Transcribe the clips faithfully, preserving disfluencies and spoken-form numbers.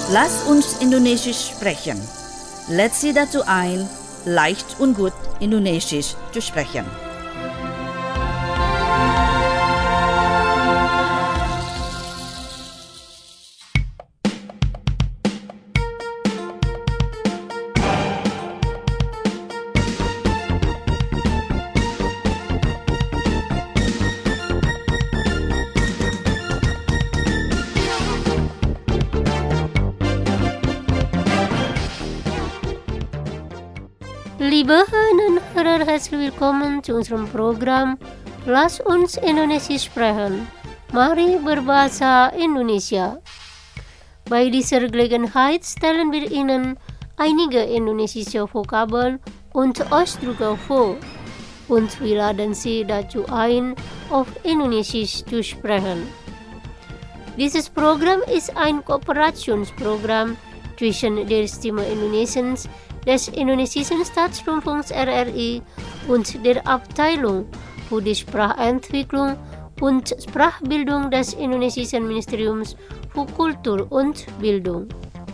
Lass uns Indonesisch sprechen. Let's Sie dazu ein, leicht und gut Indonesisch zu sprechen. Liebe Hörerinnen und Hörer, herzlich willkommen zu unserem Programm Lass uns Indonesisch sprechen. Mari berbahasa Indonesia. Bei dieser Gelegenheit stellen wir Ihnen einige indonesische Vokabeln und Ausdrücke vor und wir laden Sie dazu ein, auf Indonesisch zu sprechen. Dieses Programm ist ein Kooperationsprogramm zwischen der Stimme Indonesiens, des Indonesischen Staatsrundfunks R R I und der Abteilung für die Sprachentwicklung und Sprachbildung des Indonesischen Ministeriums für Kultur und Bildung.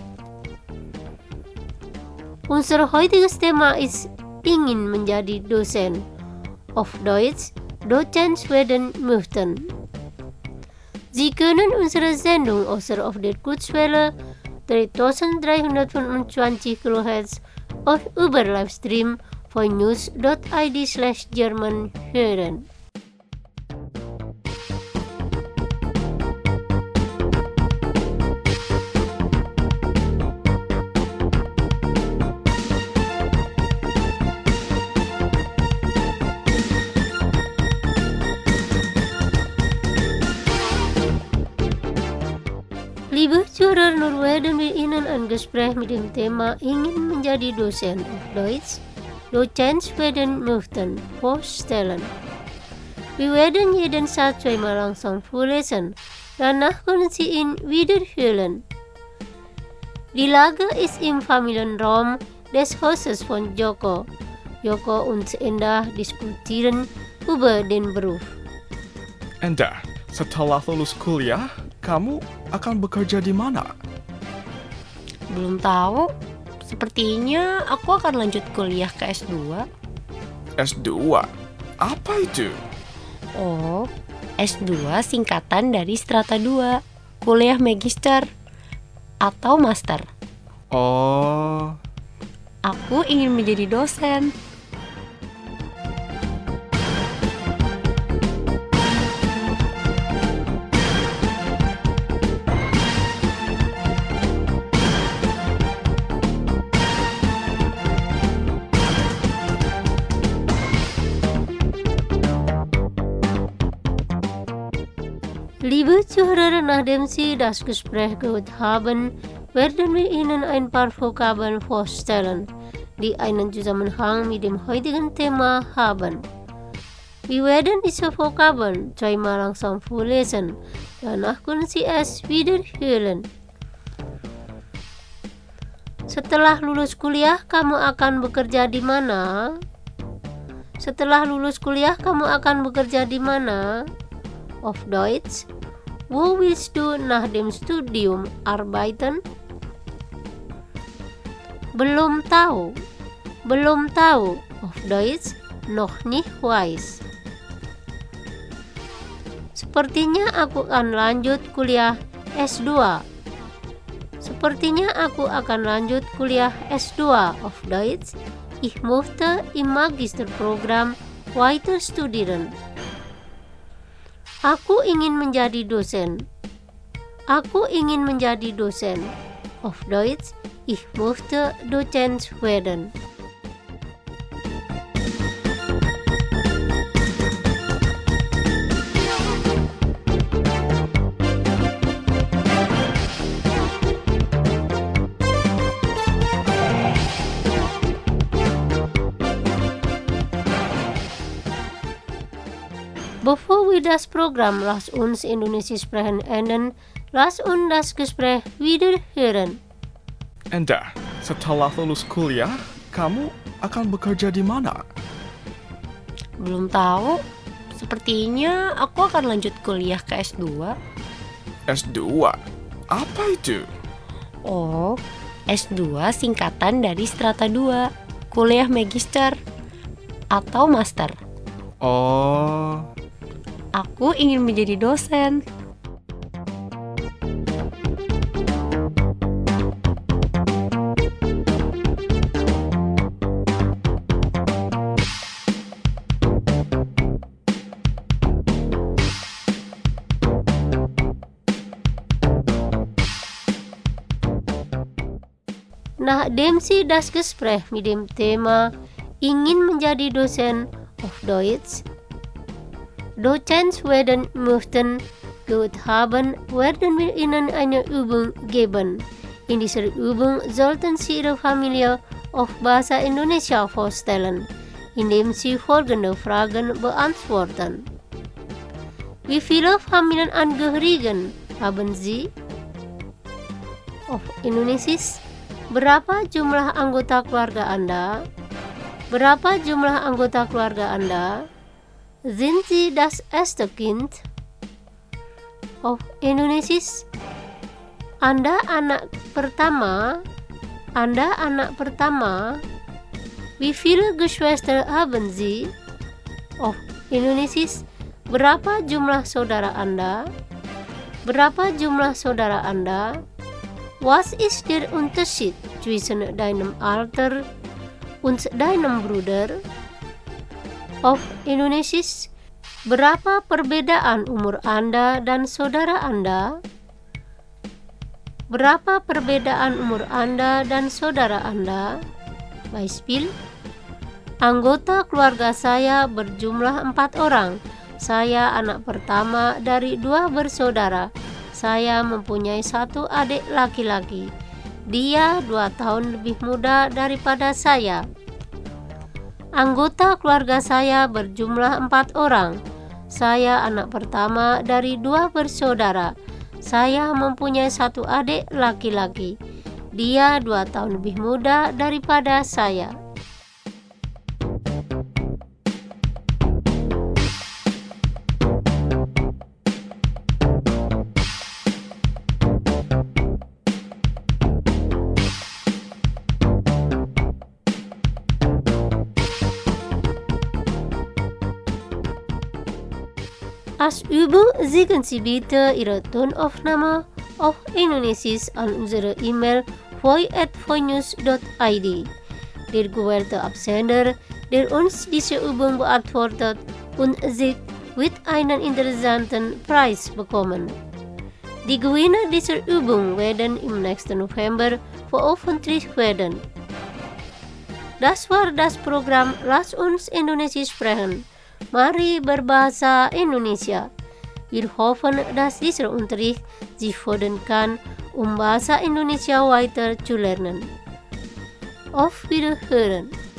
Unser heutiges Thema ist ingin menjadi Dosen, auf Deutsch Dozent werden möchten. Sie können unsere Sendung außer auf der Kurzwelle dreitausenddreihundertfünfundzwanzig Kilohertz auf über Livestream von news dot i d slash German hören. Liebe Zuhörer, nun werden wir Ihnen ein Gespräch mit dem Thema ingin menjadi Dosen auf Deutsch, Dozent werden möchten, vorstellen. Wir werden jeden Satz zweimal langsam vorlesen, danach können Sie ihn wiederholen. Die Lage ist im Familienraum des Hauses von Joko. Joko und Enda diskutieren über den Beruf. Enda, setelah lulus kuliah, kamu akan bekerja di mana? Belum tahu. Sepertinya aku akan lanjut kuliah ke S dua. S dua? Apa itu? Oh, S dua singkatan dari strata dua, kuliah magister atau master. Oh. Aku ingin menjadi dosen. Liebe Zuhörer, nachdem Sie das Gespräch gehört haben, werden wir Ihnen ein paar Vokabeln vorstellen, die einen Zusammenhang mit dem heutigen Thema haben. Wir werden diese Vokabeln zweimal langsam vorlesen, danach können Sie es wiederholen. Setelah lulus kuliah, kamu akan bekerja di mana? Setelah lulus kuliah, kamu akan bekerja di mana? Auf Deutsch, wo willst du nach dem Studium arbeiten? Belum tahu, belum tahu. Auf Deutsch, noch nicht weiß. Sepertinya aku akan lanjut kuliah S dua. Sepertinya aku akan lanjut kuliah S dua. Auf Deutsch, ich möchte im Magisterprogramm weiter studieren. Aku ingin menjadi dosen. Aku ingin menjadi dosen. Auf Deutsch, ich möchte Dozent werden. Bevor wir das Programm Lass uns Indonesisch sprechen enden, lass uns das Gespräch wieder hören. Enda, setelah lulus kuliah, kamu akan bekerja di mana? Belum tahu. Sepertinya aku akan lanjut kuliah ke S dua. S dua? Apa itu? Oh, S dua singkatan dari strata dua, kuliah magister atau master. Oh, Aku ingin menjadi dosen. Nachdem sie das Gespräch mit dem Thema ingin menjadi Dosen auf Deutsch, Dozens werden möchten, gehört haben, werden wir Ihnen eine Übung geben. In dieser Übung sollten Sie Ihre Familie auf Bahasa Indonesia vorstellen, indem Sie folgende Fragen beantworten. Wie viele Familienangehörigen haben Sie? Auf Indonesisch, berapa jumlah anggota keluarga Anda? Berapa jumlah anggota keluarga Anda? Sind Sie das erste Kind? Auf Indonesisch, Anda anak pertama? Anda anak pertama? Wie viele Geschwister haben Sie? Auf Indonesisch, berapa jumlah saudara Anda? Berapa jumlah saudara Anda? Was ist der Unterschied zwischen deinem Alter und deinem Bruder? Auf Indonesisch, berapa perbedaan umur Anda dan saudara Anda? Berapa perbedaan umur Anda dan saudara Anda? Beispiel, anggota keluarga saya berjumlah empat orang. Saya anak pertama dari dua bersaudara. Saya mempunyai satu adik laki-laki. Dia dua tahun lebih muda daripada saya. Anggota keluarga saya berjumlah empat orang. Saya anak pertama dari dua bersaudara. Saya mempunyai satu adik laki-laki. Dia dua tahun lebih muda daripada saya. Als Übung schicken Sie bitte Ihre Tonaufnahme auf Indonesisch an unsere E-Mail voi at voinews dot i d. Der gewählte Absender, der uns diese Übung beantwortet und sich mit einem interessanten Preis bekommen. Die Gewinner dieser Übung werden im nächsten November veröffentlicht werden. Das war das Programm Lass uns Indonesisch sprechen. Mari berbahasa Indonesia. Wir hoffen, dass dieser Unterricht Sie fördern kann, um Bahasa Indonesia weiter zu lernen. Auf Wiederhören!